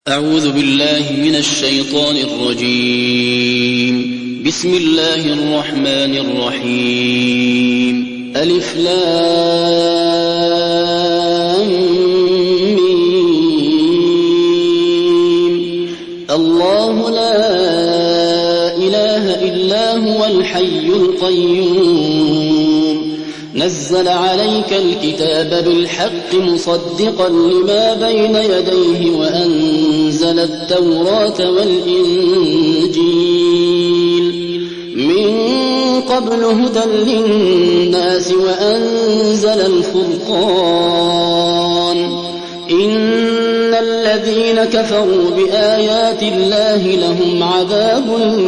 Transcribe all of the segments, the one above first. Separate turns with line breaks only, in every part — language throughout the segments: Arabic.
أعوذ بالله من الشيطان الرجيم. بسم الله الرحمن الرحيم. ألف لام ميم. الله لا إله إلا هو الحي القيوم نزل عليك الكتاب بالحق مصدقا لما بين يديه وأنزل التوراة والإنجيل من قبل هدى للناس وأنزل الفرقان إن الذين كفروا بآيات الله لهم عذاب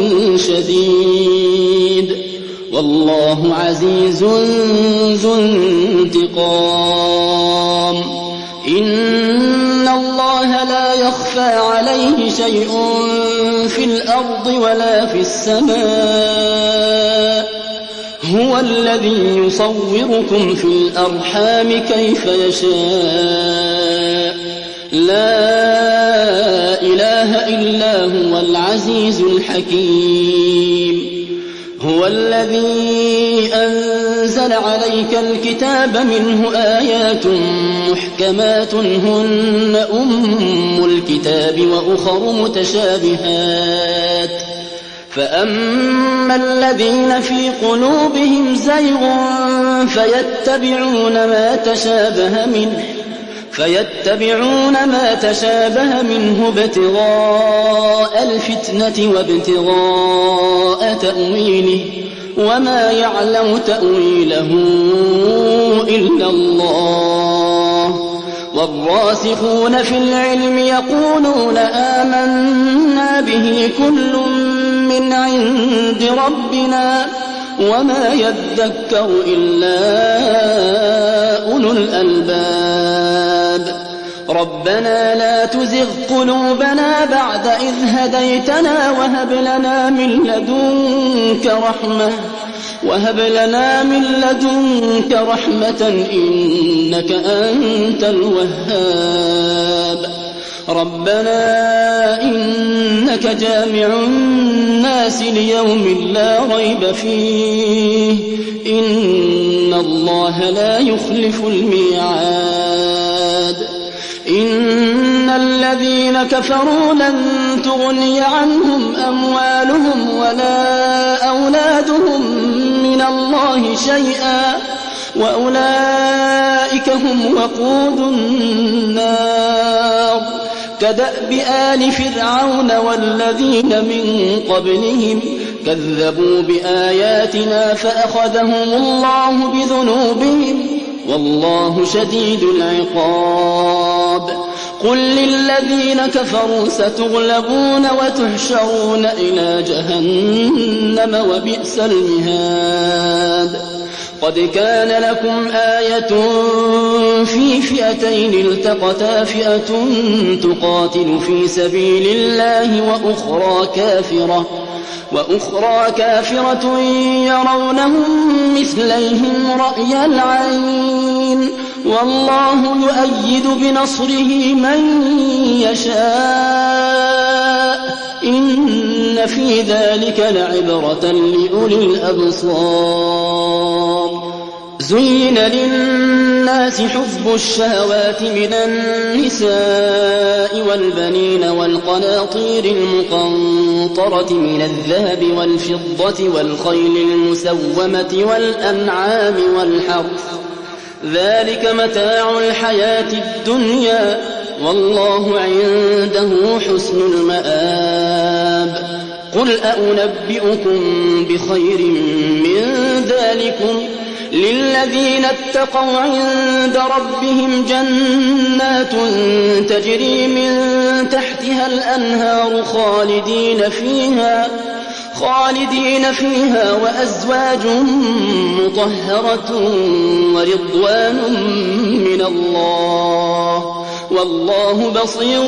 شديد والله عزيز ذو انتقام. إن الله لا يخفى عليه شيء في الأرض ولا في السماء هو الذي يصوركم في الأرحام كيف يشاء لا إله إلا هو العزيز الحكيم. هو الذي أنزل عليك الكتاب منه آيات محكمات هن أم الكتاب وأخر متشابهات فأما الذين في قلوبهم زيغ فيتبعون ما تشابه منه ابتغاء الفتنة وابتغاء تأويله وما يعلم تأويله إلا الله. والراسخون في العلم يقولون آمنا به كل من عند ربنا وما يذكر إلا أولو الألباب. ربنا لا تزغ قلوبنا بعد إذ هديتنا وهب لنا من لدنك رحمة إنك أنت الوهاب. ربنا إنك جامع الناس ليوم لا ريب فيه إن الله لا يخلف الميعاد. إن الذين كفروا لن تغني عنهم أموالهم ولا أولادهم من الله شيئا وأولئك هم وقود النار. كدأب آل فرعون والذين من قبلهم كذبوا بآياتنا فأخذهم الله بذنوبهم والله شديد العقاب. قل للذين كفروا ستغلبون وتحشرون إلى جهنم وبئس المهاد. قد كان لكم آية في فئتين التقتا فئة تقاتل في سبيل الله وأخرى كافرة يرونهم مثليهم رأي العين والله يؤيد بنصره من يشاء إن في ذلك لعبرة لأولي الأبصار. زين للناس حب الشهوات من النساء والبنين والقناطير المقنطرة من الذهب والفضة والخيل المسومة والأنعام والحرث ذلك متاع الحياة الدنيا والله عنده حسن المآب. قل أنبئكم بخير من ذلكم للذين اتقوا عند ربهم جنات تجري من تحتها الأنهار خالدين فيها وأزواج مطهرة ورضوان من الله والله بصير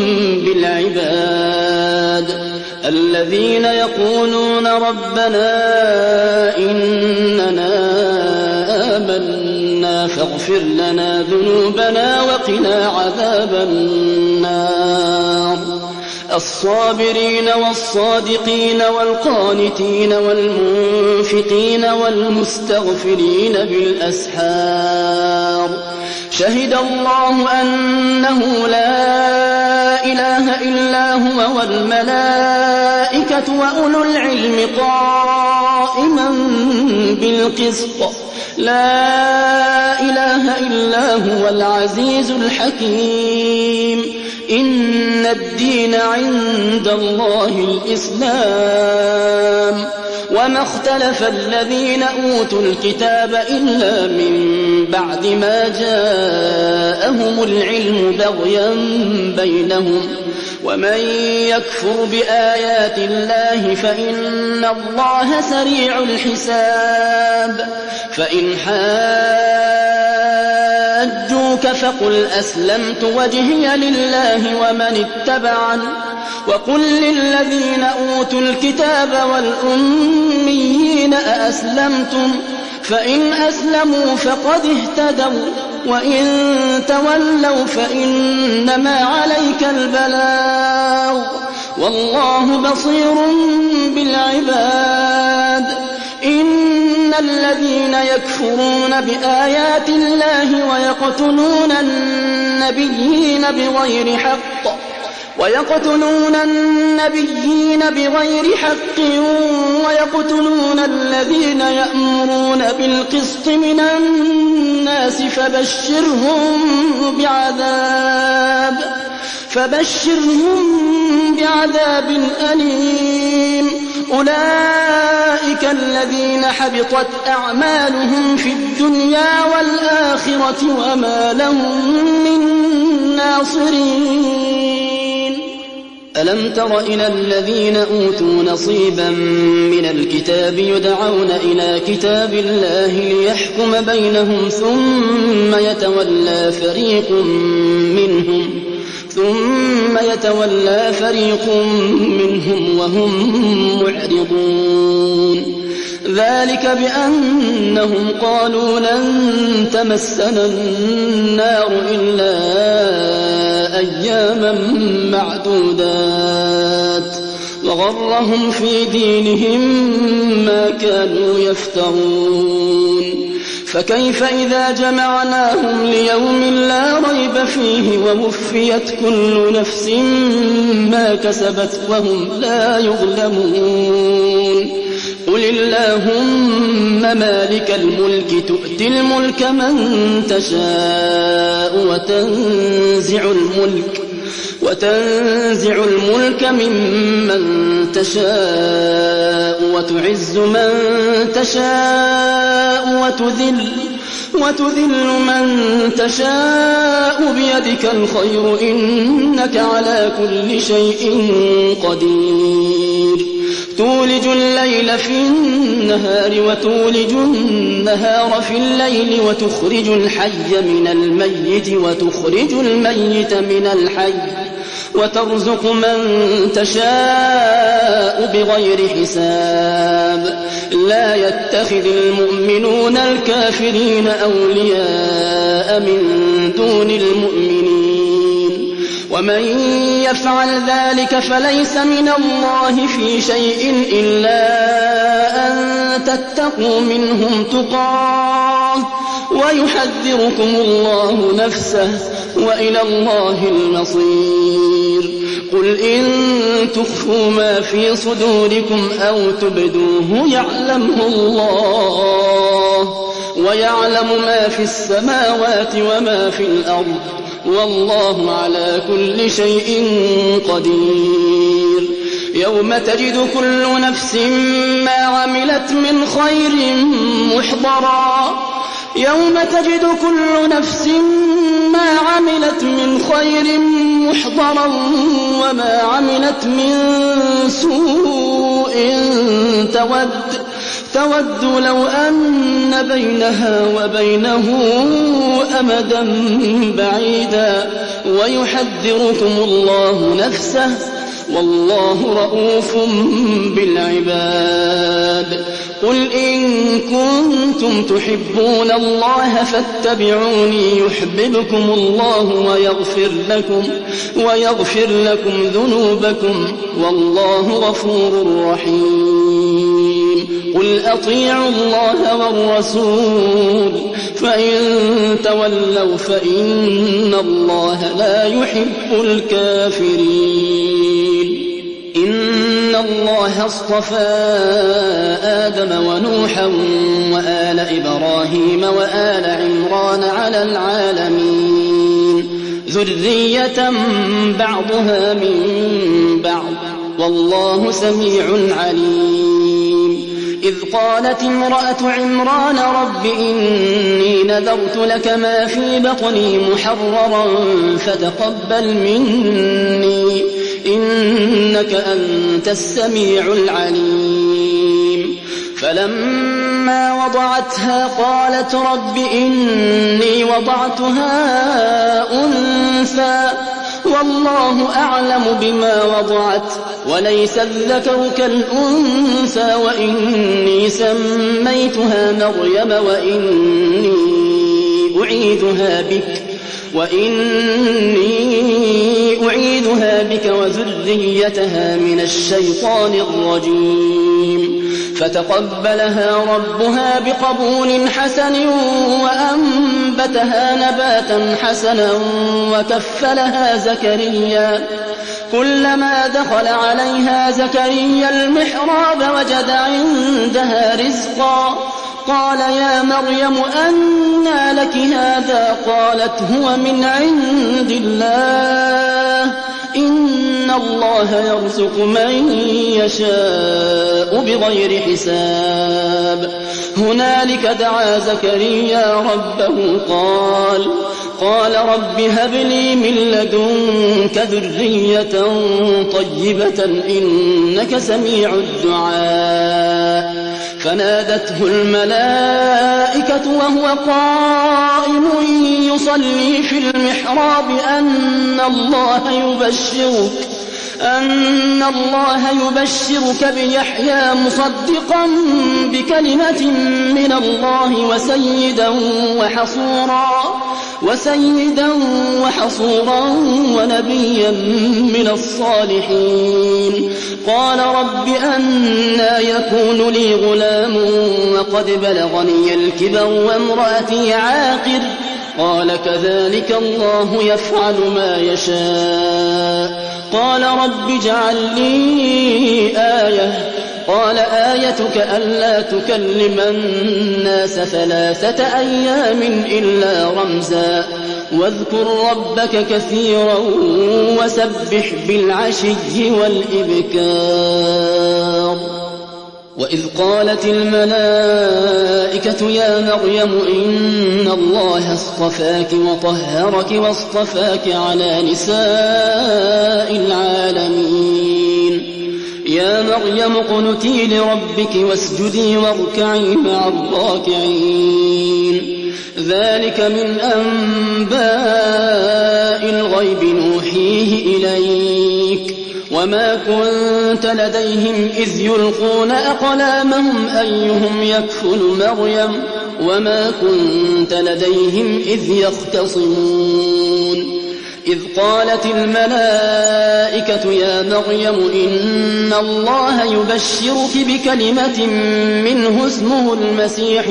بالعباد. الذين يقولون ربنا إننا آمنا فاغفر واغفر لنا ذنوبنا وقنا عذاب النار. الصابرين والصادقين والقانتين والمنفقين والمستغفرين بالأسحار. شهد الله أنه لا إله إلا هو والملائكة وأولو العلم قائما بالقسط. لا إله إلا هو العزيز الحكيم. إن الدين عند الله الإسلام. وما اختلف الذين أوتوا الكتاب إلا من بعد ما جاءهم العلم بغيا بينهم. ومن يكفر بآيات الله فإن الله سريع الحساب. فإن حاجوك فقل أسلمت وجهي لله ومن اتبعني وقل للذين أوتوا الكتاب والأميين أأسلمتم فإن أسلموا فقد اهتدوا وإن تولوا فإنما عليك البلاغ والله بصير بالعباد. إن الذين يكفرون بآيات الله ويقتلون النبيين بغير حق ويقتلون الذين يأمرون بالقسط من الناس فبشرهم بعذاب أليم. أولئك الذين حبطت أعمالهم في الدنيا والآخرة وما لهم من ناصرين. ألم تر إلى الذين أوتوا نصيبا من الكتاب يدعون إلى كتاب الله ليحكم بينهم ثم يتولى فريق منهم وهم معرضون. ذلك بأنهم قالوا لن تمسنا النار إلا أياما معدودات وغرهم في دينهم ما كانوا يفترون. فكيف إذا جمعناهم ليوم لا ريب فيه ووفيت كل نفس ما كسبت وهم لا يظلمون. قل اللهم مالك الملك تؤتي الملك من تشاء وتنزع الملك ممن تشاء وتعز من تشاء وتذل من تشاء بيدك الخير إنك على كل شيء قدير. تولج الليل في النهار وتولج النهار في الليل وتخرج الحي من الميت وتخرج الميت من الحي وترزق من تشاء بغير حساب. لا يتخذ المؤمنون الكافرين أولياء من دون المؤمنين ومن يفعل ذلك فليس من الله في شيء إلا أن تتقوا منهم تقاه ويحذركم الله نفسه وإلى الله المصير. قل إن تخفوا ما في صدوركم أو تبدوه يعلمه الله ويعلم ما في السماوات وما في الأرض والله على كل شيء قدير. يوم تجد كل نفس ما عملت من خير محضرا وما عملت من سوء تود لو أن بينها وبينه أمدا بعيدا ويحذركم الله نفسه والله رءوف بالعباد. قل إن كنتم تحبون الله فاتبعوني يحببكم الله ويغفر لكم ذنوبكم والله غفور رحيم. قل أطيعوا الله والرسول فإن تولوا فإن الله لا يحب الكافرين. إن الله اصطفى آدم ونوحا وآل إبراهيم وآل عمران على العالمين ذرية بعضها من بعض والله سميع عليم. إذ قالت امرأة عمران رب إني نذرت لك ما في بطني محررا فتقبل مني إنك أنت السميع العليم. فلما وضعتها قالت رب إني وضعتها أنثى والله أعلم بما وضعت وليس الذكر كالأنثى وإني سميتها مريم وإني أعيذها بك وذريتها من الشيطان الرجيم. فتقبلها ربها بقبول حسن وأنبتها نباتا حسنا وكفلها زكريا. كلما دخل عليها زكريا المحراب وجد عندها رزقا قال يا مريم أنى لك هذا؟ قالت هو من عند الله إن الله يرزق من يشاء بغير حساب. هنالك دعا زكريا ربه قال رب هب لي من لدنك ذرية طيبة إنك سميع الدعاء. فنادته الملائكة وهو قائم يصلي في المحراب أن الله يبشرك بيحيى مصدقا بكلمة من الله وسيدا وحصورا ونبيا من الصالحين. قال رب أنى يكون لي غلام وقد بلغني الكبر وامرأتي عاقر؟ قال كذلك الله يفعل ما يشاء. قال رب اجعل لي آية. قال آيتك ألا تكلم الناس 3 أيام إلا رمزا واذكر ربك كثيرا وسبح بالعشي والإبكار. وإذ قالت الملائكة يا مريم إن الله اصطفاك وطهرك واصطفاك على نساء العالمين. يا مريم اقنتي لربك واسجدي واركعي مع الراكعين. ذلك من أنباء الغيب نوحيه إليك وما كنت لديهم إذ يلقون أقلامهم أيهم يكفل مريم وما كنت لديهم إذ يختصمون. إذ قالت الملائكة يا مريم إن الله يبشرك بكلمة منه اسمه المسيح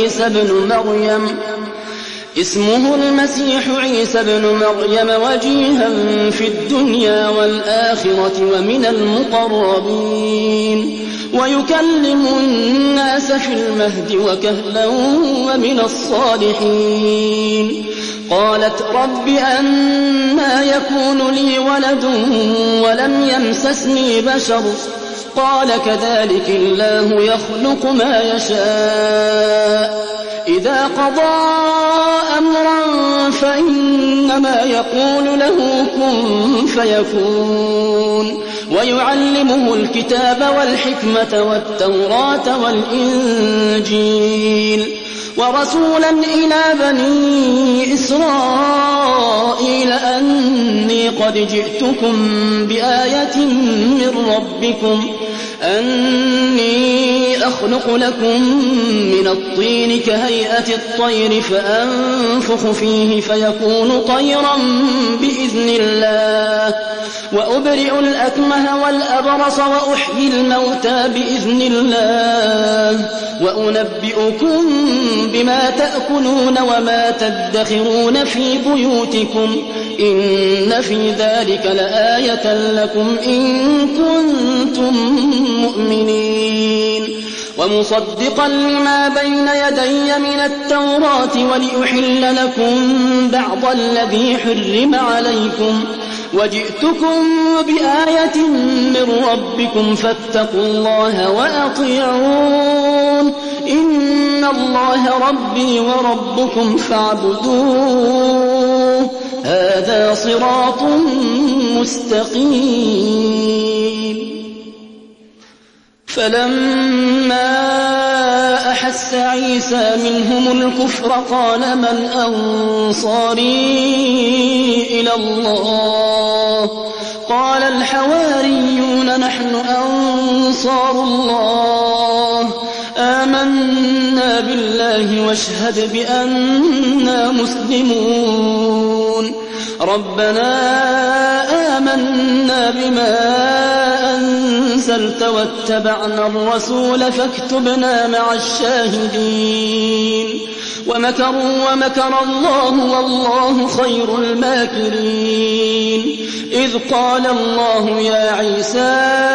عيسى بن مريم وجيها في الدنيا والآخرة ومن المقربين ويكلم الناس في المهد وكهلا ومن الصالحين. قالت رب أنى يكون لي ولد ولم يمسسني بشر؟ قال كذلك الله يخلق ما يشاء إذا قضى أمرا فإنما يقول له كن فيكون. ويعلمه الكتاب والحكمة والتوراة والإنجيل. ورسولا إلى بني إسرائيل أني قد جئتكم بآية من ربكم أني أخلق لكم من الطين كهيئة الطير فأنفخ فيه فيكون طيرا بإذن الله وأبرئ الأكمه والأبرص وأحيي الموتى بإذن الله وأنبئكم بما تأكلون وما تدخرون في بيوتكم إن في ذلك لآية لكم إن كنتم مؤمنين ومصدقا لما بين يدي من التوراة ولأحل لكم بعض الذي حرم عليكم وجئتكم بآية من ربكم فاتقوا الله وأطيعون إن الله ربي وربكم فاعبدوه هذا صراط مستقيم فلما أحس عيسى منهم الكفر قال من أنصاري إلى الله قال الحواريون نحن أنصار الله آمنا بالله واشهد بأننا مسلمون ربنا آمنا بما أنزلت واتبعنا الرسول فاكتبنا مع الشاهدين ومكروا ومكر الله والله خير الماكرين إذ قال الله يا عيسى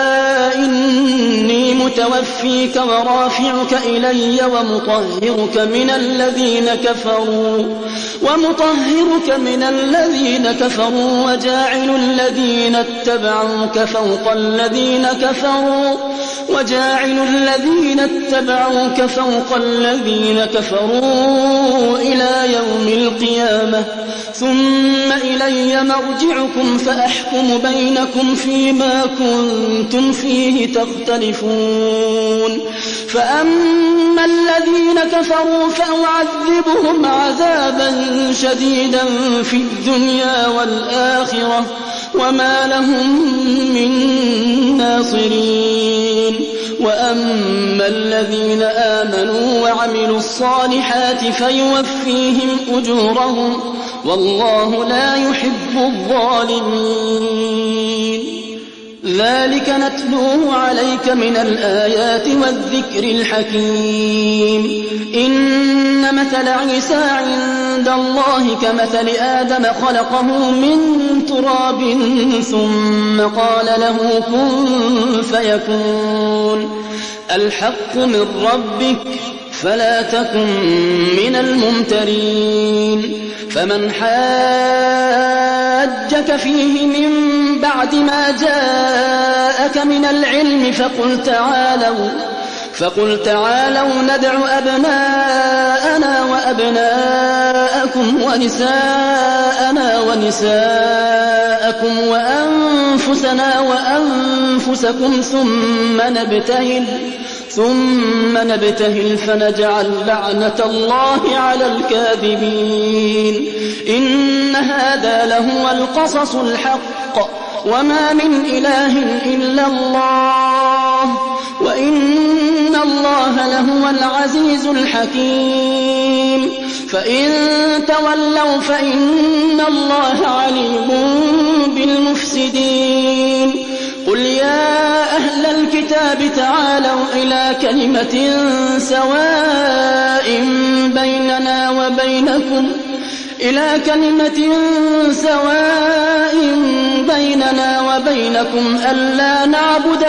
إني متوفيك ورافعك إلي ومطهرك من الذين كفروا وجاعل الذين اتبعوك فوق الذين كفروا إلى يوم القيامة ثم إلي مرجعكم فأحكم بينكم فيما كنتم فيه تختلفون فأما الذين كفروا فأعذبهم عذابا شديدا في الدنيا والآخرة وما لهم من ناصرين وأما الذين آمنوا وعملوا الصالحات فيوفيهم أجورهم والله لا يحب الظالمين ذلك نتلوه عليك من الآيات والذكر الحكيم إن مثل عيسى عند الله كمثل آدم خلقه من تراب ثم قال له كن فيكون الحق من ربك فلا تكن من الممترين فمن حاجك فيه من بعد ما جاءك من العلم فقل تعالوا ندع أبناءنا وأبناءكم ونساءنا ونساءكم وأنفسنا وأنفسكم ثم نبتهل فنجعل لعنة الله على الكاذبين إن هذا لهو القصص الحق وما من إله إلا الله وإن الله لهو العزيز الحكيم فإن تولوا فإن الله عليم بالمفسدين قل يا أهل الكتاب تعالوا إلى كلمة سواء بيننا وبينكم ألا نعبد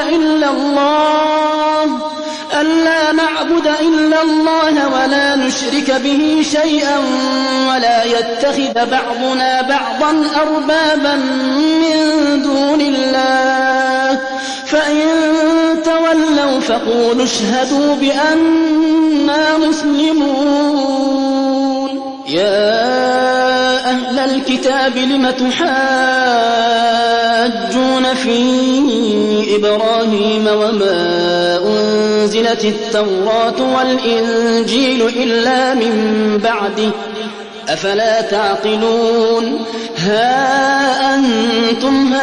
إلا الله ولا نشرك به شيئا ولا يتخذ بعضنا بعضا أربابا من دون الله فإن تولوا فقولوا اشهدوا بأننا مسلمون يا أهل الكتاب لم تحاجون في إبراهيم وما أنزلت أنزلت التوراة والإنجيل إلا من بعده أفلا تعقلون ها أنتم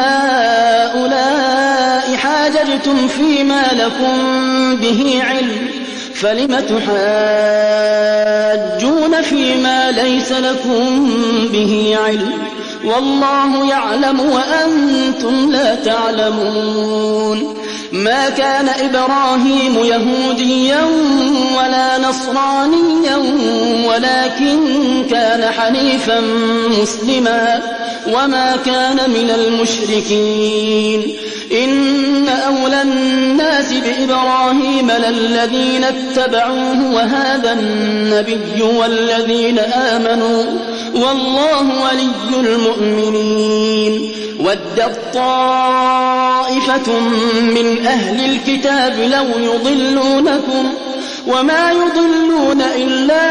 هؤلاء حاججتم فيما لكم به علم فلم تحاجون فيما ليس لكم به علم والله يعلم وأنتم لا تعلمون ما كان إبراهيم يهوديا ولا نصرانيا ولكن كان حنيفا مسلما وما كان من المشركين إن أولى الناس بإبراهيم للذين اتبعوه وهذا النبي والذين آمنوا والله ولي المؤمنين ودت طائفة من أهل الكتاب لو يضلونكم وما يضلون إلا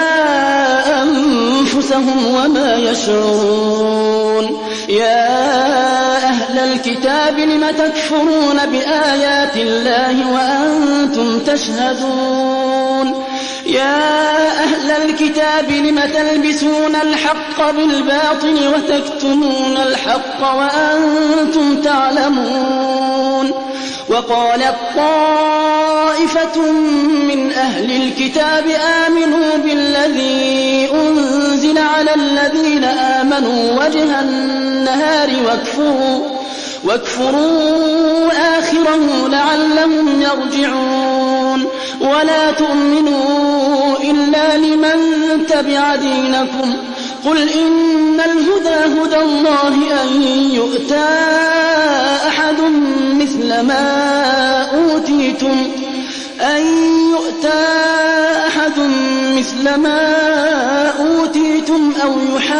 أنفسهم وما يشعرون يا أهل الكتاب لم تكفرون بآيات الله وأنتم تشهدون يا أهل الكتاب لم تلبسون الحق بالباطل وتكتمون الحق وأنتم تعلمون وقالت طائفة من أهل الكتاب آمنوا بالذي أنزل على الذين آمنوا وجه النهار واكفروا آخره لعلهم يرجعون ولا تؤمنوا إلا لمن تبع دينكم قل إن الهدى هدى الله أن يؤتى أحد مثل ما أوتيتم أو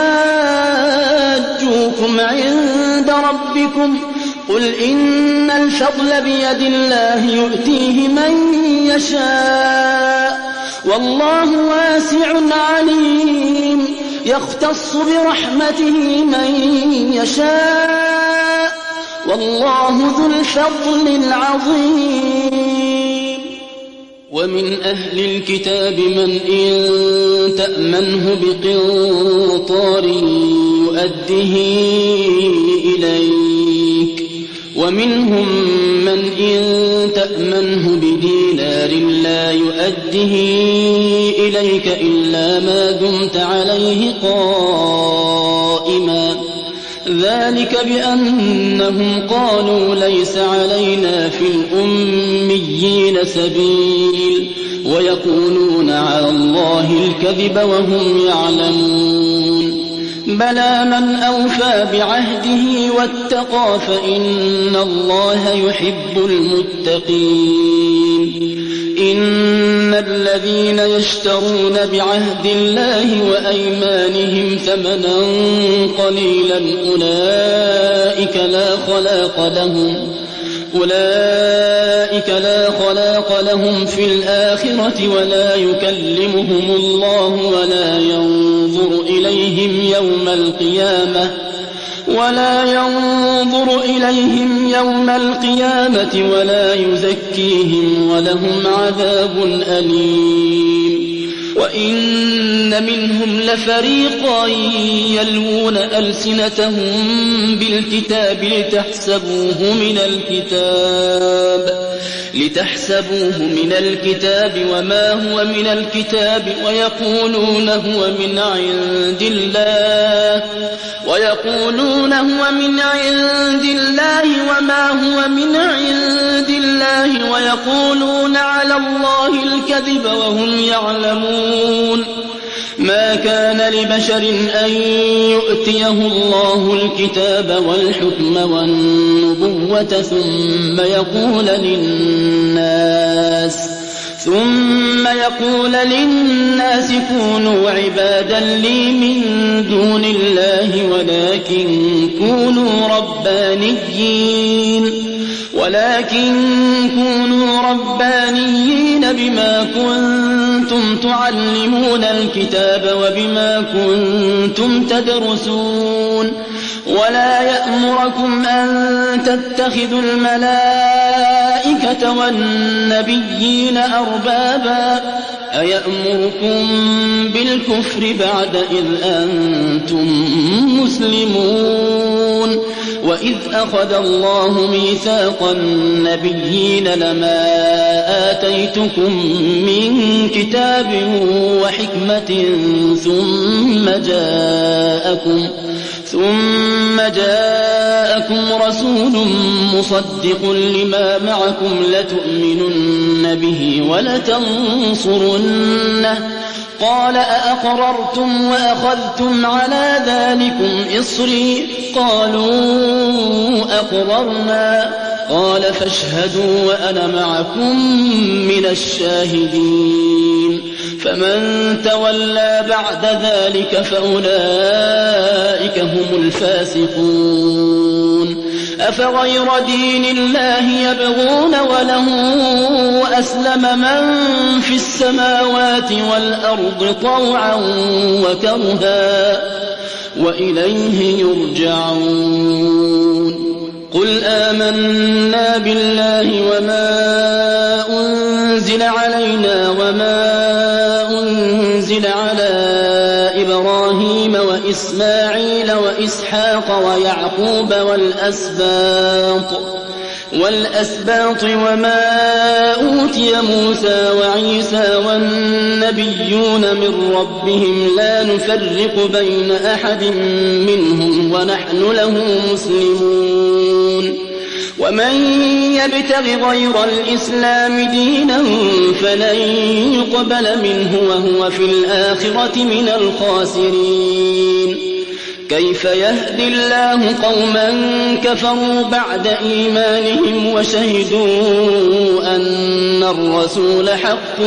يحاجوكم عند ربكم قل إن الفضل بيد الله يؤتيه من يشاء والله واسع عليم يختص برحمته من يشاء والله ذو الفضل العظيم ومن أهل الكتاب من إن تأمنه بقنطار يؤده إليك ومنهم من إن تأمنه بدينار لا يؤده إليك إلا ما دمت عليه قائما ذلك بأنهم قالوا ليس علينا في الأميين سبيل ويقولون على الله الكذب وهم يعلمون بلى من أوفى بعهده واتقى فإن الله يحب المتقين إن الذين يشترون بعهد الله وأيمانهم ثمنا قليلا أولئك لا خلاق لهم في الآخرة ولا يكلمهم الله ولا ينظر إليهم يوم القيامة ولا يزكيهم ولهم عذاب أليم وإن منهم لفريقا يلوون ألسنتهم بالكتاب لتحسبوه من الكتاب وما هو من الكتاب ويقولون هو من عند الله وما هو من عند الله ويقولون على الله الكذب وهم يعلمون ما كان لبشر أن يؤتيه الله الكتاب والحكم والنبوة ثم يقول للناس كونوا عبادا لي من دون الله ولكن كونوا ربانيين بما كنتم تعلمون الكتاب وبما كنتم تدرسون ولا يأمركم أن تتخذوا الملائكة والملائكة والنبيين أربابا أيأمركم بالكفر بعد إذ أنتم مسلمون وإذ أخذ الله ميثاق النبيين لما آتيتكم من كتاب وحكمة ثم جاءكم رسول مصدق لما معكم لتؤمنن به ولتنصرنه قال أأقررتم وأخذتم على ذلكم إصري قالوا أقررنا قال فاشهدوا وأنا معكم من الشاهدين فمن تولى بعد ذلك فأولئك هم الفاسقون أفغير دين الله يبغون وله أسلم من في السماوات والأرض طوعا وكرها وإليه يرجعون قل آمنا بالله وما أنزل علينا وما أنزل على إبراهيم وإسماعيل وإسحاق ويعقوب والأسباط وما أوتي موسى وعيسى والنبيون من ربهم لا نفرق بين أحد منهم ونحن له مسلمون ومن يبتغ غير الإسلام دينا فلن يقبل منه وهو في الآخرة من الخاسرين كيف يهدي الله قوما كفروا بعد إيمانهم وشهدوا أن الرسول حق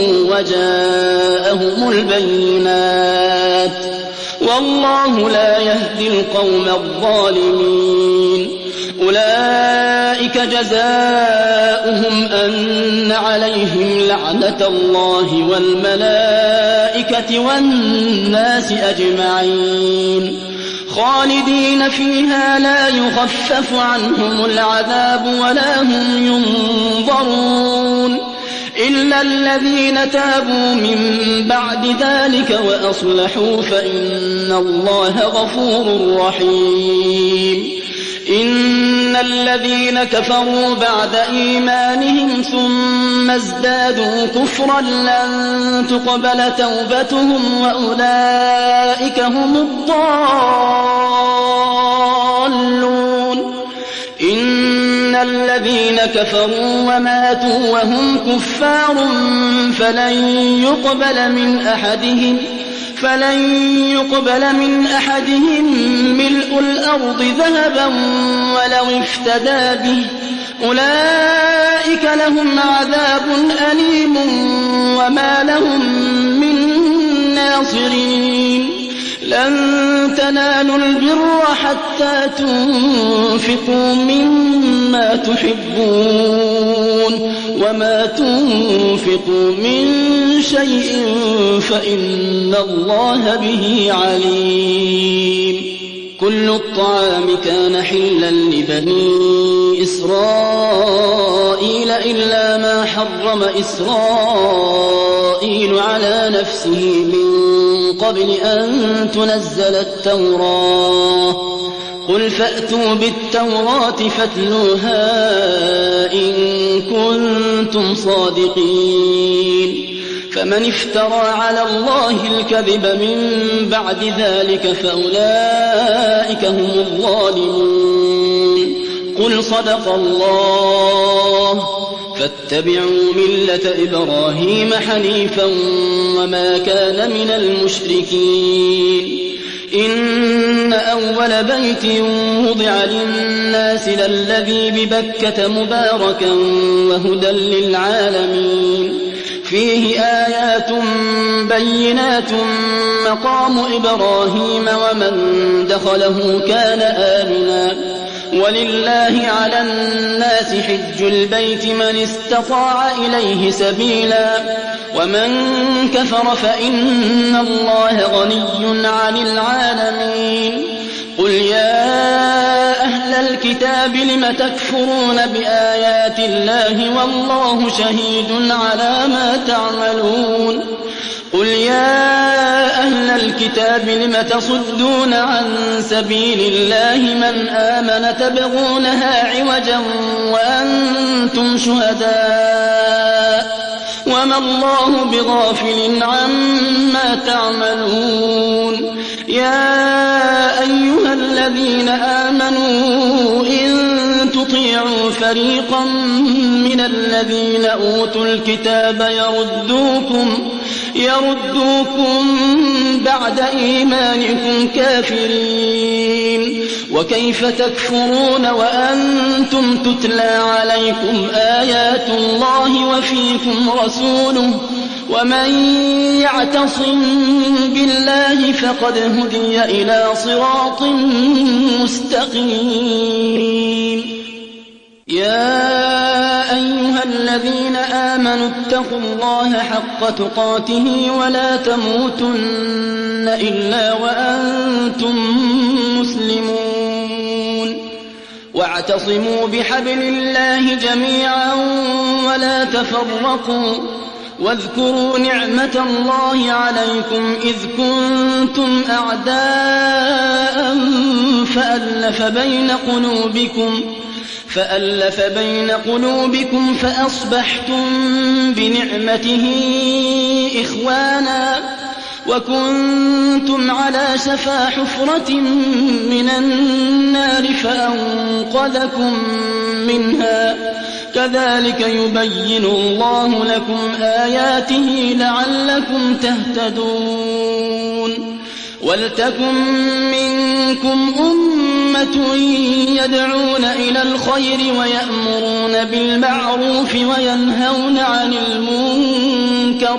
وجاءهم البينات والله لا يهدي القوم الظالمين أولئك جزاؤهم أن عليهم لعنة الله والملائكة والناس أجمعين خالدين فيها لا يخفف عنهم العذاب ولا هم ينظرون إلا الذين تابوا من بعد ذلك وأصلحوا فإن الله غفور رحيم إن الذين كفروا بعد إيمانهم ثم ازدادوا كفرا لن تقبل توبتهم وأولئك هم الضالون إن الذين كفروا وماتوا وهم كفار فلن يقبل من أحدهم ملء الأرض ذهبا ولو افتدى به أولئك لهم عذاب أليم وما لهم من ناصرين لن تنالوا البر حتى تنفقوا مما تحبون وما تنفقوا من شيء فإن الله به عليم كل الطعام كان حلا لبني إسرائيل إلا ما حرم إسرائيل على نفسه من قبل أن تنزل التوراة قل فأتوا بالتوراة فاتلوها إن كنتم صادقين فمن افترى على الله الكذب من بعد ذلك فأولئك هم الظالمون قل صدق الله فاتبعوا ملة إبراهيم حنيفا وما كان من المشركين إن أول بيت وضع للناس للذي ببكة مباركا وهدى للعالمين فيه آيات بينات مقام إبراهيم ومن دخله كان آمنا ولله على الناس حج البيت من استطاع إليه سبيلا ومن كفر فإن الله غني عن العالمين قل يا أهل الكتاب لم تكفرون بآيات الله والله شهيد على ما تعملون قل يا أهل الكتاب لم تصدون عن سبيل الله من آمن تبغونها عوجا وأنتم شهداء وما الله بغافل عما تعملون يا أيها الذين آمنوا إن تطيعوا فريقا من الذين أوتوا الكتاب يردوكم بعد إيمانكم كافرين وكيف تكفرون وأنتم تتلى عليكم آيات الله وفيكم رسوله ومن يعتصم بالله فقد هدي إلى صراط مستقيم يا أيها الذين آمنوا اتقوا الله حق تقاته ولا تموتن إلا وأنتم مسلمون واعتصموا بحبل الله جميعا ولا تفرقوا واذكروا نعمة الله عليكم إذ كنتم أعداء فألف بين قلوبكم فأصبحتم بنعمته إخوانا وكنتم على شفا حفرة من النار فأنقذكم منها كذلك يبين الله لكم آياته لعلكم تهتدون ولتكن منكم أمة يدعون إلى الخير ويأمرون بالمعروف وينهون عن المنكر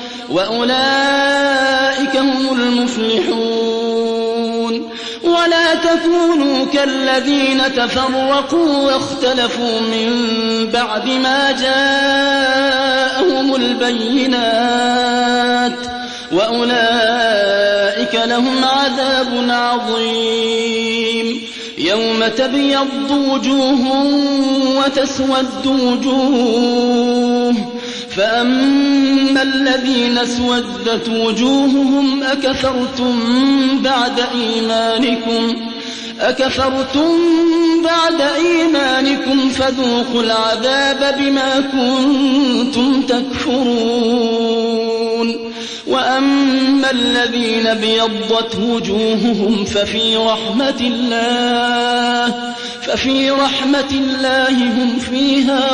وأولئك هم المفلحون ولا تكونوا كالذين تفرقوا واختلفوا من بعد ما جاءهم البينات وأولئك لهم عذاب عظيم يوم تبيض وجوه وتسود وجوه فأما الذين اسودت وجوههم أكفرتم بعد إيمانكم فذوقوا العذاب بما كنتم تكفرون وأما الذين ابيضت وجوههم ففي رحمة الله هم فيها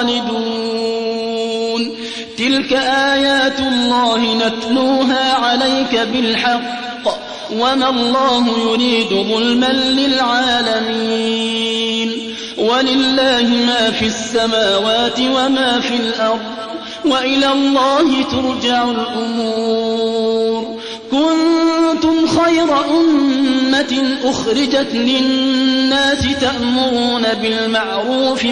خالدون تلك آيات الله نتلوها عليك بالحق وما الله يريد ظلما للعالمين ولله ما في السماوات وما في الأرض وإلى الله ترجع الأمور كنتم خير أمة أخرجت للناس تأمرون بالمعروف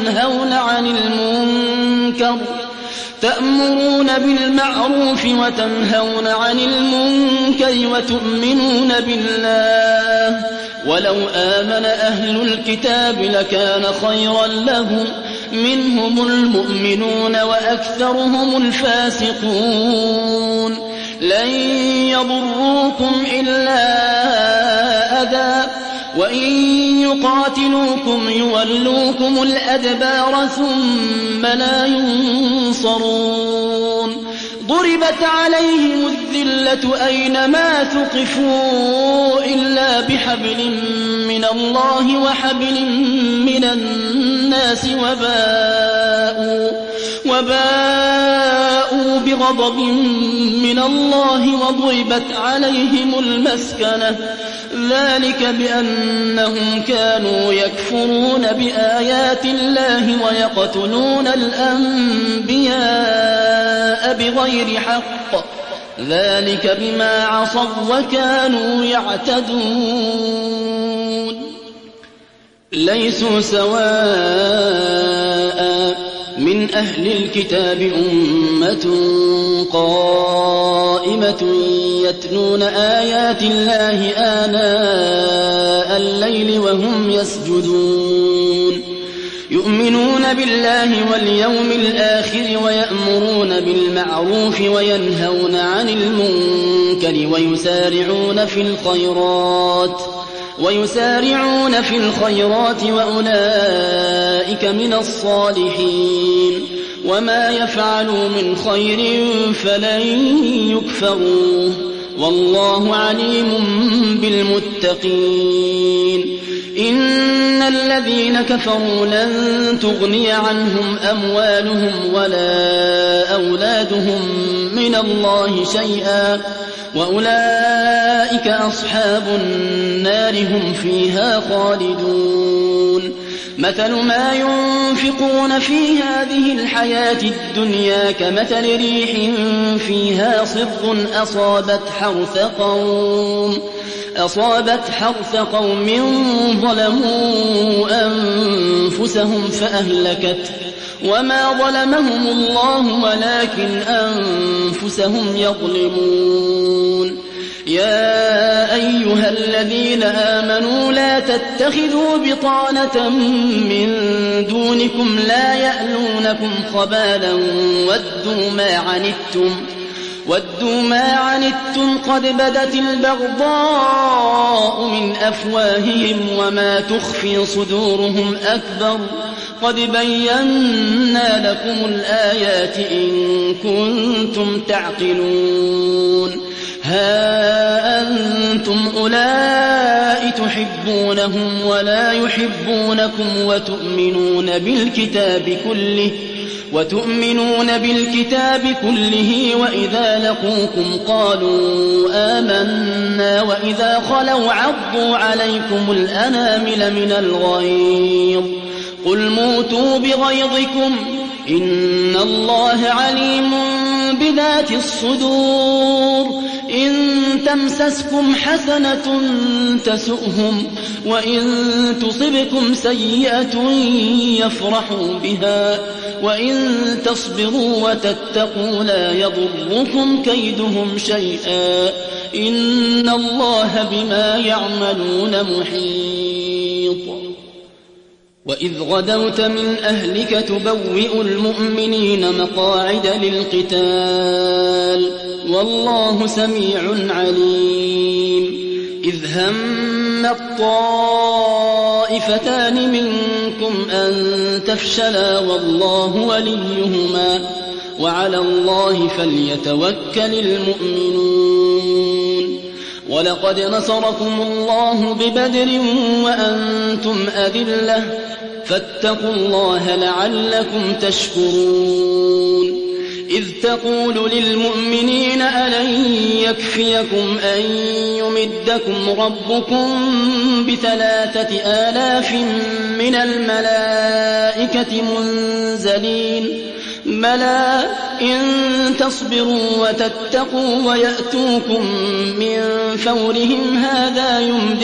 وتنهون عن المنكر وتؤمنون بالله ولو آمن أهل الكتاب لكان خيرا لهم منهم المؤمنون وأكثرهم الفاسقون لن يضروكم إلا أذى وإن يقاتلوكم يولوكم الأدبار ثم لا ينصرون ضربت عليهم الذلة أينما ثقفوا إلا بحبل من الله وحبل من الناس وباءوا بغضب من الله وضربت عليهم المسكنة ذلك بأنهم كانوا يكفرون بآيات الله ويقتلون الأنبياء بغير حق ذلك بما عصوا وكانوا يعتدون ليسوا سواء من من أهل الكتاب أمة قائمة يتلون آيات الله آناء الليل وهم يسجدون يؤمنون بالله واليوم الآخر ويأمرون بالمعروف وينهون عن المنكر ويسارعون في الخيرات وأولئك من الصالحين وما يفعلوا من خير فلن يكفروه والله عليم بالمتقين إن الذين كفروا لن تغني عنهم أموالهم ولا أولادهم من الله شيئا وأولئك أصحاب النار هم فيها خالدون مثل ما ينفقون في هذه الحياة الدنيا كمثل ريح فيها صر أصابت حرث قوم ظلموا أنفسهم فأهلكته وما ظلمهم الله ولكن أنفسهم يظلمون يا أيها الذين آمنوا لا تتخذوا بطانة من دونكم لا يألونكم خبالا ودوا ما عنتم قد بدت البغضاء من أفواههم وما تخفي صدورهم أكبر قد بينا لكم الآيات إن كنتم تعقلون ها أنتم أولئك تحبونهم ولا يحبونكم وتؤمنون بالكتاب كله وإذا لقوكم قالوا آمنا وإذا خلوا عضوا عليكم الأنامل من الغيظ قل موتوا بغيظكم إن الله عليم بذات الصدور إن تمسسكم حسنة تسؤهم وإن تصبكم سيئة يفرحوا بها وإن تصبروا وتتقوا لا يضركم كيدهم شيئا إن الله بما يعملون محيط وإذ غدوت من أهلك تبوئ المؤمنين مقاعد للقتال والله سميع عليم إذ هم الطائفتان منكم أن تفشلا والله وليهما وعلى الله فليتوكل المؤمنون ولقد نصركم الله ببدر وأنتم أذلة فاتقوا الله لعلكم تشكرون إذ تقول للمؤمنين ألن يكفيكم أن يمدكم ربكم ب3,000 من الملائكة منزلين بلى إن تصبروا وتتقوا ويأتوكم من فورهم هذا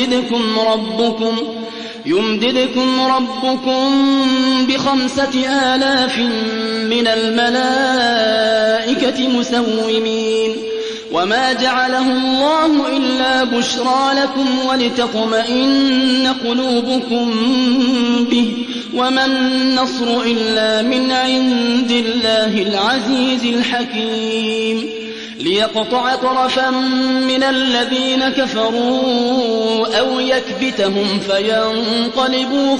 يمددكم ربكم ب5,000 من الملائكة مسومين وما جعله الله إلا بشرى لكم ولتطمئن قلوبكم به وما النصر إلا من عند الله العزيز الحكيم ليقطع طرفا من الذين كفروا أو يكبتهم فينقلبوا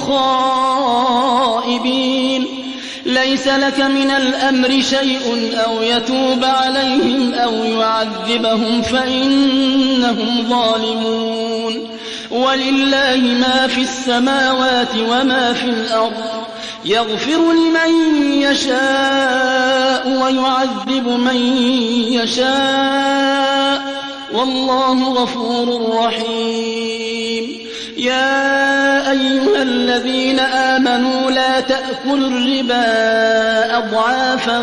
خائبين ليس لك من الأمر شيء أو يتوب عليهم أو يعذبهم فإنهم ظالمون ولله ما في السماوات وما في الأرض يغفر لمن يشاء ويعذب من يشاء والله غفور رحيم يا أيها الذين آمنوا لا تأكلوا الربا أضعافا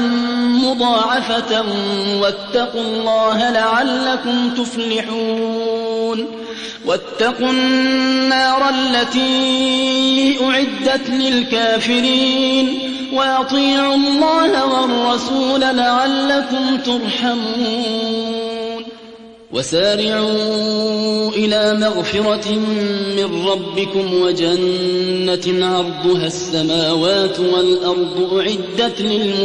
مضاعفة واتقوا الله لعلكم تفلحون واتقوا النار التي أعدت للكافرين وأطيعوا الله والرسول لعلكم ترحمون وسارعوا إلى مغفرة من ربكم وجنة عرضها السماوات والأرض أعدت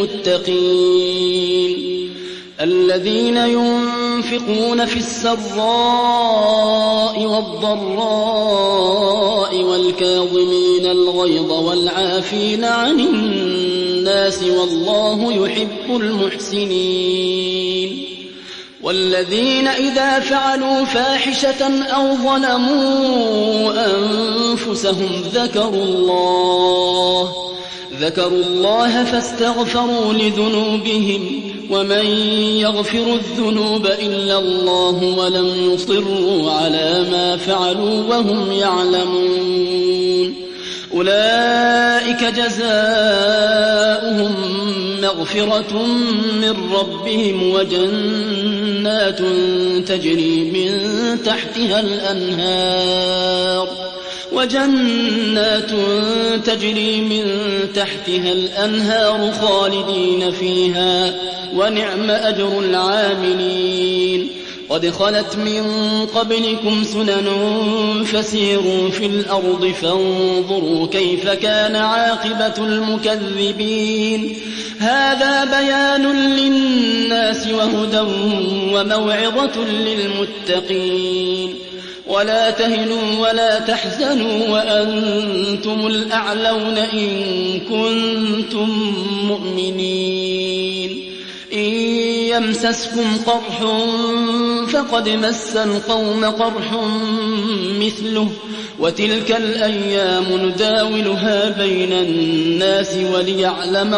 للمتقين الذين ينفقون في السراء والضراء والكاظمين الغيظ والعافين عن الناس والله يحب المحسنين والذين إذا فعلوا فاحشة أو ظلموا أنفسهم ذكروا الله فاستغفروا لذنوبهم ومن يغفر الذنوب إلا الله ولم يصروا على ما فعلوا وهم يعلمون أولئك جزاؤهم مغفرة من ربهم وجنات تجري من تحتها الأنهار خالدين فيها ونعم أجر العاملين قد خلت من قبلكم سنن فسيروا في الأرض فانظروا كيف كان عاقبة المكذبين هذا بيان للناس وهدى وموعظة للمتقين ولا تهنوا ولا تحزنوا وأنتم الأعلون إن كنتم مؤمنين إن يمسسكم قرح فقد مس القوم قرح مثله وتلك الأيام نداولها بين الناس وليعلم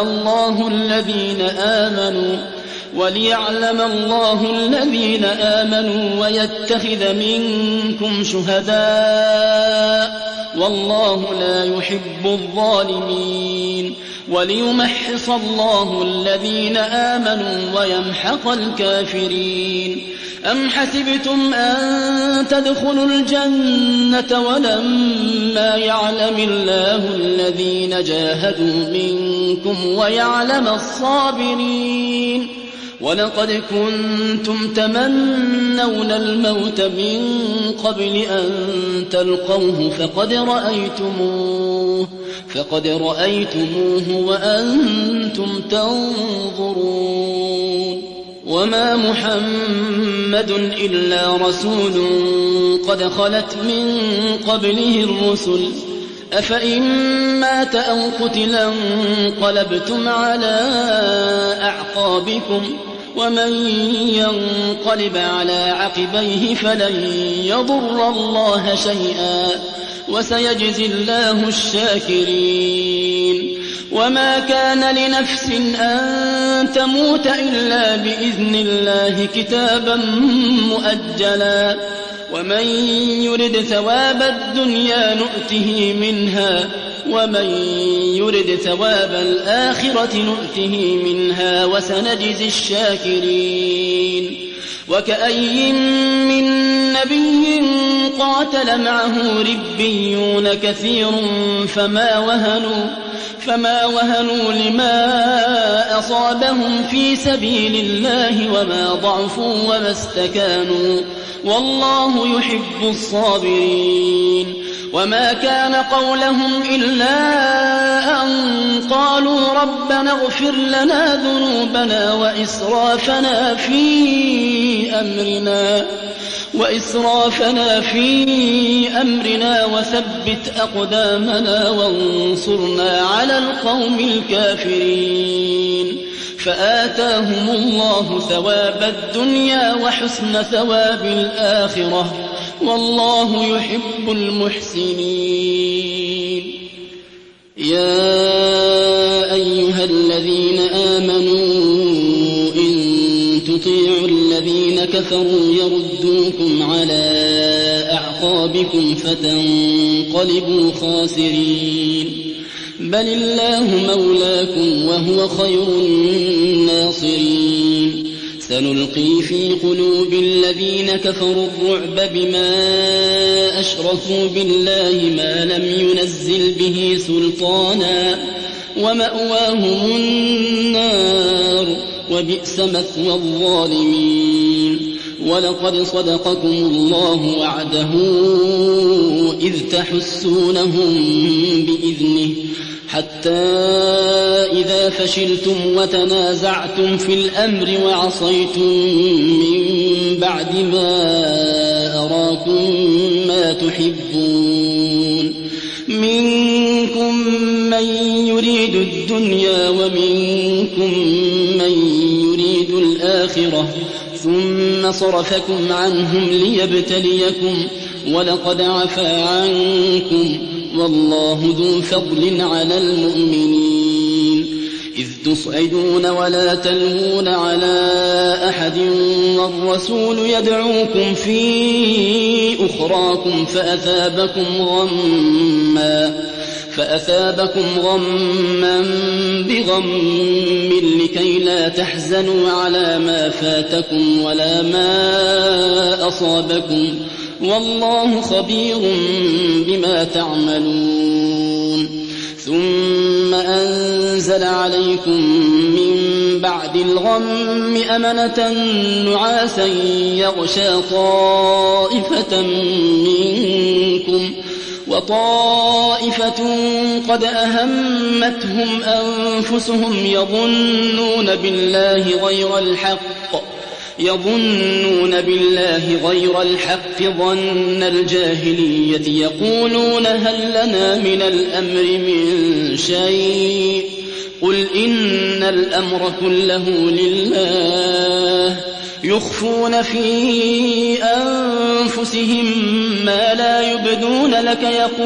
الله الذين آمنوا ويتخذ منكم شهداء والله لا يحب الظالمين وليمحص الله الذين آمنوا ويمحق الكافرين أم حسبتم أن تدخلوا الجنة ولما يعلم الله الذين جاهدوا منكم ويعلم الصابرين ولقد كنتم تمنون الموت من قبل أن تلقوه فقد رأيتموه وأنتم تنظرون وما محمد إلا رسول قد خلت من قبله الرسل أفإن مات أو قتلا انقلبتم على أعقابكم ومن ينقلب على عقبيه فلن يضر الله شيئا وسيجزي الله الشاكرين وما كان لنفس أن تموت إلا بإذن الله كتابا مؤجلا ومن يرد ثواب الدنيا نؤته منها ومن يرد ثواب الآخرة نؤته منها وسنجزي الشاكرين وكأي من نبي قاتل معه ربيون كثير فما وهنوا لما أصابهم في سبيل الله وما ضعفوا وما استكانوا والله يحب الصابرين وما كان قولهم إلا أن قالوا ربنا اغفر لنا ذنوبنا وإسرافنا في أمرنا وثبت أقدامنا وانصرنا على القوم الكافرين فآتاهم الله ثواب الدنيا وحسن ثواب الآخرة والله يحب المحسنين يا أيها الذين آمنوا إن تطيعوا الذين كفروا يردوكم على أعقابكم فتنقلبوا خاسرين بل الله مولاكم وهو خير الناصرين سنلقي في قلوب الذين كفروا الرعب بما أشركوا بالله ما لم ينزل به سلطانا ومأواهم النار وبئس مثوى الظالمين. ولقد صدقكم الله وعده إذ تحسونهم بإذنه حتى إذا فشلتم وتنازعتم في الأمر وعصيتم من بعد ما أراكم ما تحبون منكم من يريد الدنيا ومنكم من يريد الآخرة ثم صرفكم عنهم ليبتليكم ولقد عفا عنكم والله ذو فضل على المؤمنين. إذ تصعدون ولا تلوون على أحد والرسول يدعوكم في أخراكم فأثابكم غما بغم لكي لا تحزنوا على ما فاتكم ولا ما أصابكم والله خبير بما تعملون. ثم أنزل عليكم من بعد الغم أمنة نعاسا يغشى طائفة منكم وطائفة قد أهمتهم أنفسهم يظنون بالله غير الحق ظن الجاهلية يقولون هل لنا من الأمر من شيء قل إن الأمر كله لله يخفون في أنفسهم ما لا يبدون لك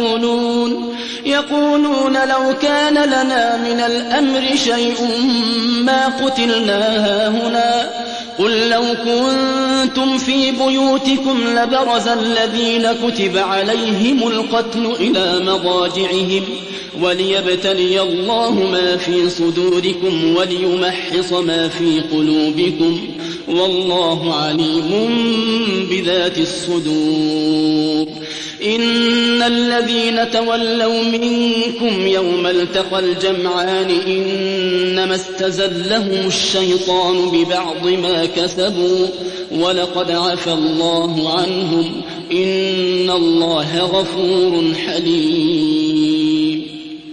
يقولون لو كان لنا من الأمر شيء ما قتلنا هاهنا قل لو كنتم في بيوتكم لبرز الذين كتب عليهم القتل إلى مضاجعهم وليبتلي الله ما في صدوركم وليمحص ما في قلوبكم والله عليم بذات الصدور. إن الذين تولوا منكم يوم التقى الجمعان إنما استزلهم الشيطان ببعض ما كسبوا ولقد عفا الله عنهم إن الله غفور حليم.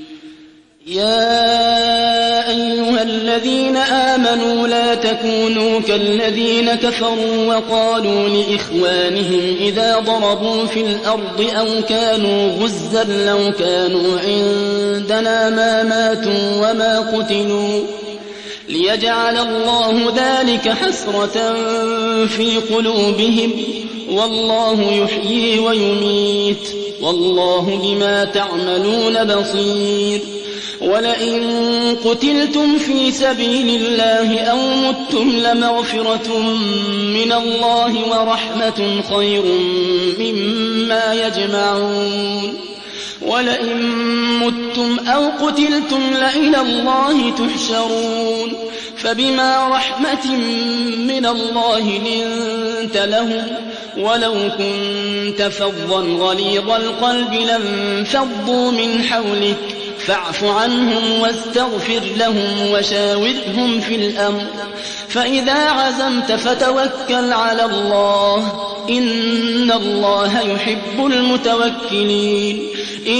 يا أيها الذين آمنوا لا تكونوا كالذين كفروا وقالوا لإخوانهم إذا ضربوا في الأرض أو كانوا غزا لو كانوا عندنا ما ماتوا وما قتلوا ليجعل الله ذلك حسرة في قلوبهم والله يحيي ويميت والله بما تعملون بصير. ولئن قتلتم في سبيل الله أو متم لمغفرة من الله ورحمة خير مما يجمعون. ولئن متم أو قتلتم لإلى الله تحشرون فبما رحمة من الله لنت لهم ولو كنت فظا غليظ القلب لانفضوا من حولك فاعف عنهم واستغفر لهم وشاورهم في الأمر فإذا عزمت فتوكل على الله إن الله يحب المتوكلين. إن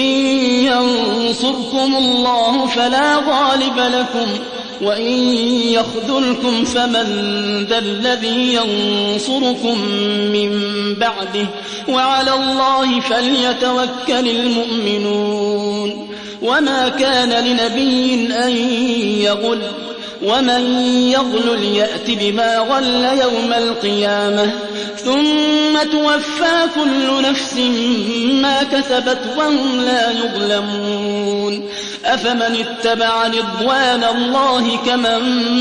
ينصركم الله فلا غالب لكم وإن يخذلكم فمن ذا الذي ينصركم من بعده وعلى الله فليتوكل المؤمنون. وما كان لنبي أن يغل ومن يغلل يأت بما غل يوم القيامة ثم توفى كل نفس ما كسبت وهم لا يظلمون. أفمن اتبع رضوان الله كمن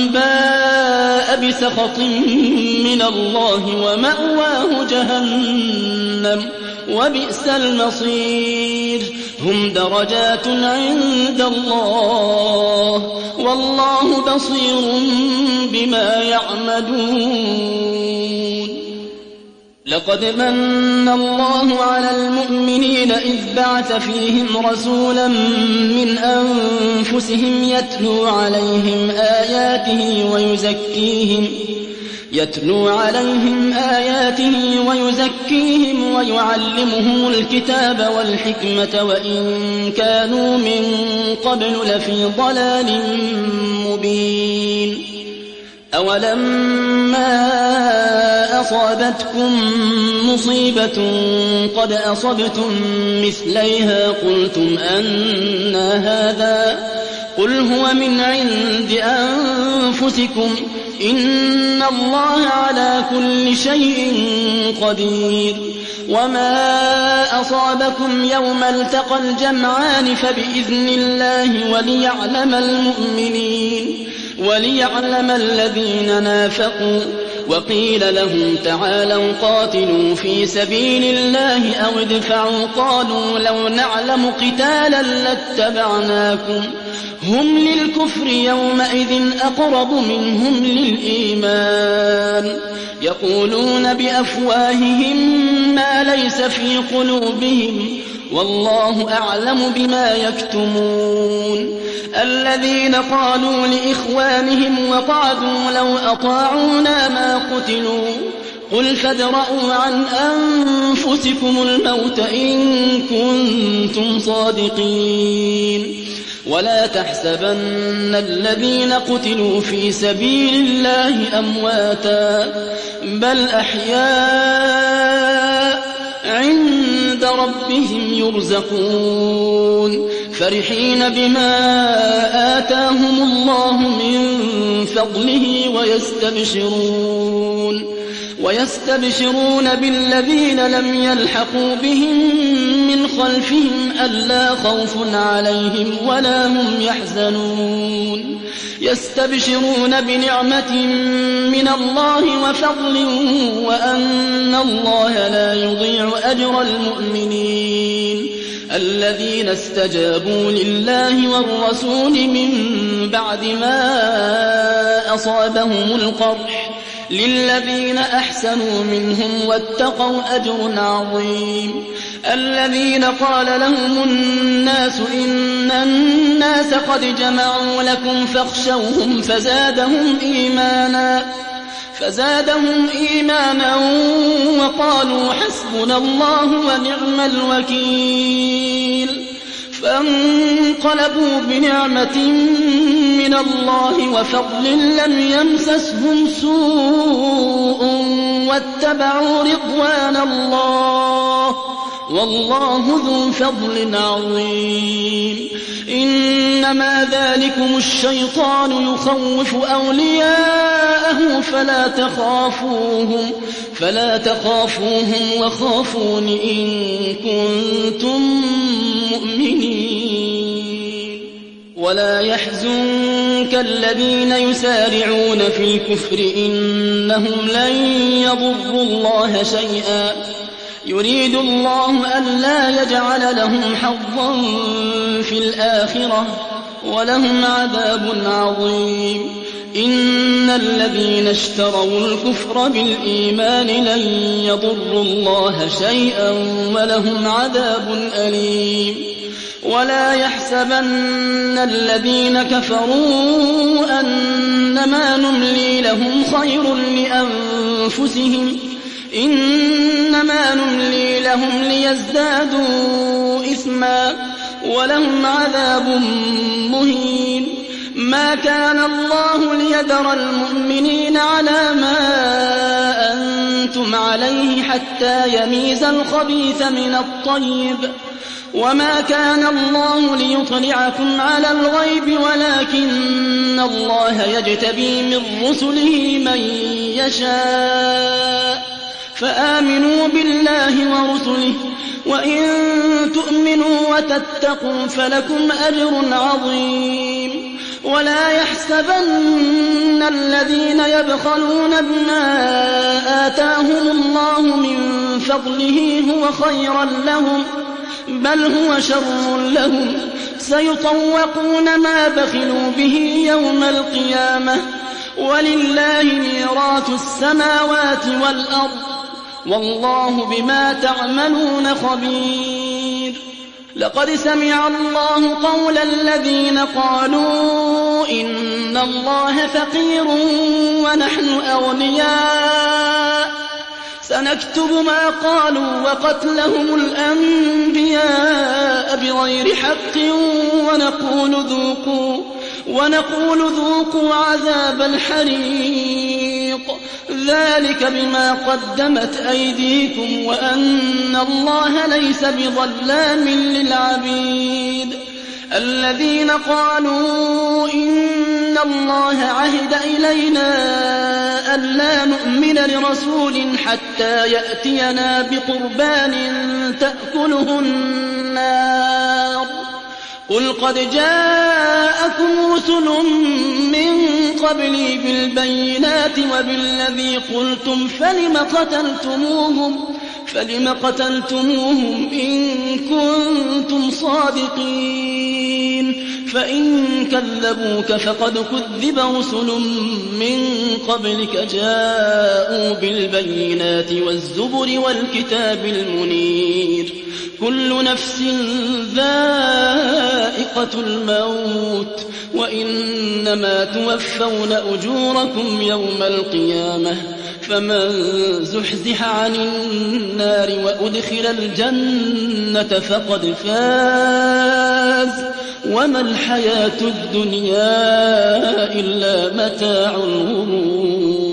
باء بسخط من الله ومأواه جهنم وبئس المصير هم درجات عند الله والله بصير بما يعملون لقد من الله على المؤمنين إذ بعث فيهم رسولا من أنفسهم يتلو عليهم آياته ويزكيهم ويعلمهم الكتاب والحكمة وإن كانوا من قبل لفي ضلال مبين أولما أصابتكم مصيبة قد أصبتم مثليها قلتم أنى هذا قل هو من عند أنفسكم إن الله على كل شيء قدير وما أصابكم يوم التقى الجمعان فبإذن الله وليعلم الذين نافقوا وقيل لهم تعالوا قاتلوا في سبيل الله أو ادفعوا قالوا لو نعلم قتالا لاتبعناكم هم للكفر يومئذ أقرب منهم للإيمان يقولون بأفواههم ما ليس في قلوبهم والله أعلم بما يكتمون الذين قالوا لإخوانهم وقعدوا لو أطاعونا ما قتلوا قل فادرءوا عن أنفسكم الموت إن كنتم صادقين ولا تحسبن الذين قتلوا في سبيل الله أمواتا بل أحياء عند ربهم يرزقون فرحين بما آتاهم الله من فضله ويستبشرون بالذين لم يلحقوا بهم من خلفهم ألا خوف عليهم ولا هم يحزنون يستبشرون بنعمة من الله وفضل وأن الله لا يضيع أجر المؤمنين الذين استجابوا لله والرسول من بعد ما أصابهم القرح للذين أحسنوا منهم واتقوا أجر عظيم الذين قال لهم الناس إن الناس قد جمعوا لكم فاخشوهم فزادهم إيمانا وقالوا حسبنا الله ونعم الوكيل فانقلبوا بنعمة من الله وفضل لم يمسسهم سوء واتبعوا رضوان الله والله ذو فضل عظيم إنما ذلكم الشيطان يخوف أولياءه فلا تخافوهم وخافون إن كنتم مؤمنين ولا يحزنك الذين يسارعون في الكفر إنهم لن يضروا الله شيئا يريد الله ألا يجعل لهم حظا في الآخرة ولهم عذاب عظيم إن الذين اشتروا الكفر بالإيمان لن يضروا الله شيئا ولهم عذاب أليم ولا يحسبن الذين كفروا أنما نملي لهم خير لأنفسهم إنما نملي لهم ليزدادوا إثما ولهم عذاب مهين ما كان الله ليذر المؤمنين على ما أنتم عليه حتى يميز الخبيث من الطيب وما كان الله ليطلعكم على الغيب ولكن الله يجتبي من رسله من يشاء فآمنوا بالله ورسله وإن تؤمنوا وتتقوا فلكم أجر عظيم ولا يحسبن الذين يبخلون بما آتاهم الله من فضله هو خيرا لهم بل هو شر لهم سيطوقون ما بخلوا به يوم القيامة ولله ميراث السماوات والأرض والله بما تعملون خبير. لقد سمع الله قول الذين قالوا إن الله فقير ونحن أغنياء سنكتب ما قالوا وقتلهم الأنبياء بغير حق ونقول ذوقوا عذاب الحريق ذلك بما قدمت أيديكم وأن الله ليس بظلام للعبيد. الذين قالوا إن الله عهد إلينا ألا نؤمن لرسول حتى يأتينا بقربان تأكله النار قل قد جاءكم رسل من قبلي بالبينات وبالذي قلتم فلم قتلتموهم إن كنتم صادقين فإن كذبوك فقد كذب رسل من قبلك جاءوا بالبينات والزبر والكتاب المنير كل نفس ذائقة الموت وإنما توفون أجوركم يوم القيامة فمن زحزح عن النار وأدخل الجنة فقد فاز وما الحياة الدنيا إلا متاع الغرور.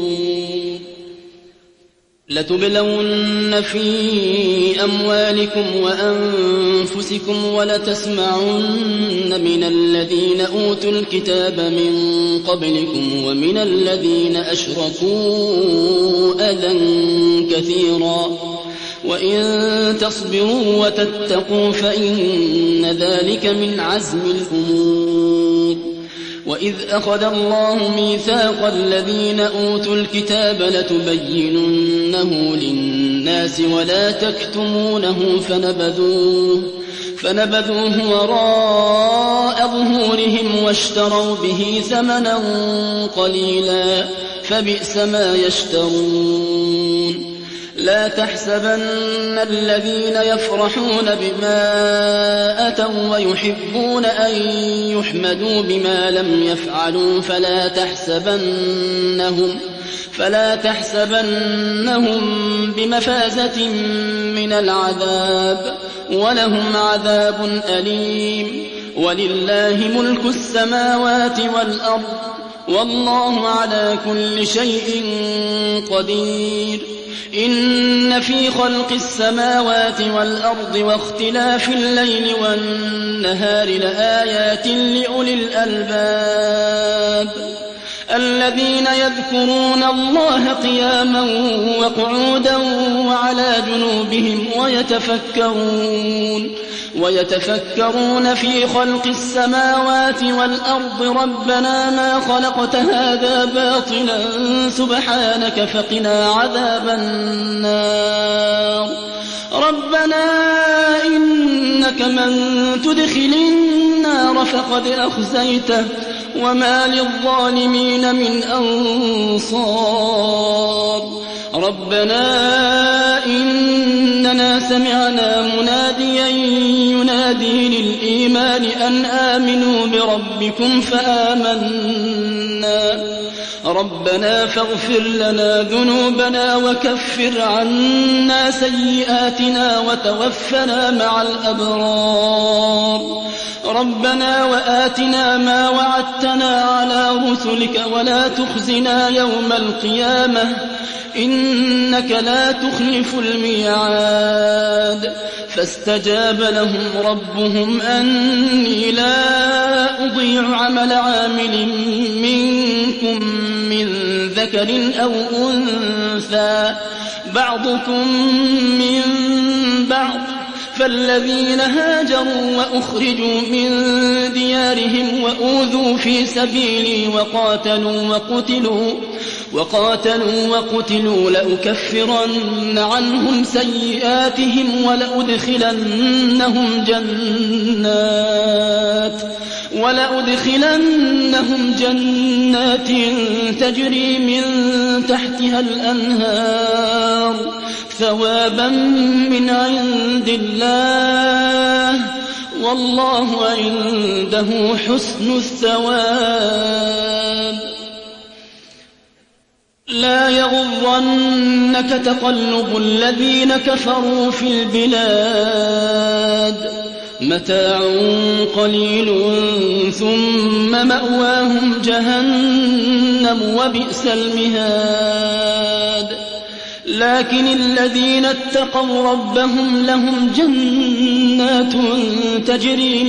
لتبلون في أموالكم وأنفسكم ولتسمعن من الذين أوتوا الكتاب من قبلكم ومن الذين أشركوا أذى كثيرا وإن تصبروا وتتقوا فإن ذلك من عزم الأمور. وإذ أخذ الله ميثاق الذين أوتوا الكتاب لتبيننه للناس ولا تكتمونه فنبذوه وراء ظهورهم واشتروا به ثمنا قليلا فبئس ما يشترون. لا تحسبن الذين يفرحون بما أتوا ويحبون أن يحمدوا بما لم يفعلوا فلا تحسبنهم بمفازة من العذاب ولهم عذاب أليم. ولله ملك السماوات والأرض والله على كل شيء قدير. إن في خلق السماوات والأرض واختلاف الليل والنهار لآيات لأولي الألباب الذين يذكرون الله قياما وقعودا وعلى جنوبهم ويتفكرون في خلق السماوات والأرض ربنا ما خلقت هذا باطلا سبحانك فقنا عذاب النار. ربنا إنك من تدخل النار فقد أخزيته وما للظالمين من أنصار. ربنا إننا سمعنا مناديا ينادي للإيمان أن آمنوا بربكم فآمنا. ربنا فاغفر لنا ذنوبنا وكفر عنا سيئاتنا وتوفنا مع الأبرار. ربنا وآتنا ما وعدتنا على رسلك ولا تخزنا يوم القيامة إنك لا تخلف الميعاد. فاستجاب لهم ربهم أني لا أضيع عمل عامل منكم من ذكر أو أنثى بعضكم من بعض
فالذين هاجروا وأخرجوا من ديارهم وأوذوا في سبيلي وقاتلوا وقتلوا لأكفرن عنهم سيئاتهم ولأدخلنهم جنات تجري من تحتها الأنهار ثوابا من عند الله والله عنده حسن الثواب. لا يغرنك تقلب الذين كفروا في البلاد متاع قليل ثم مأواهم جهنم وبئس المهاد. لكن الذين اتقوا ربهم لهم جنات تجري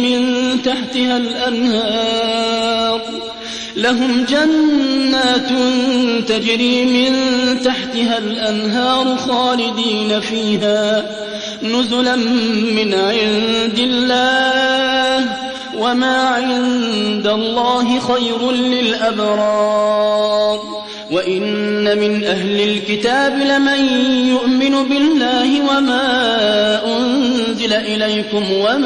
من تحتها الأنهار خالدين فيها نزلا من عند الله وما عند الله خير للأبرار. وإن من أهل الكتاب لمن يؤمن بالله وما أنزل إليكم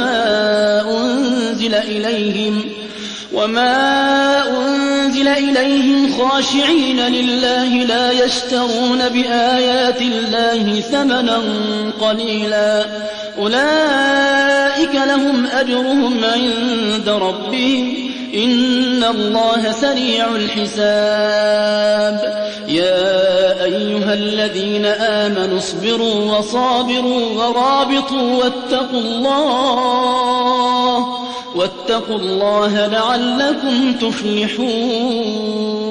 وما أنزل إليهم خاشعين لله لا يشترون بآيات الله ثمنا قليلا أولئك لهم أجرهم عند ربهم إن الله سريع الحساب. يا أيها الذين آمنوا اصبروا وصابروا ورابطوا واتقوا الله لعلكم تفلحون.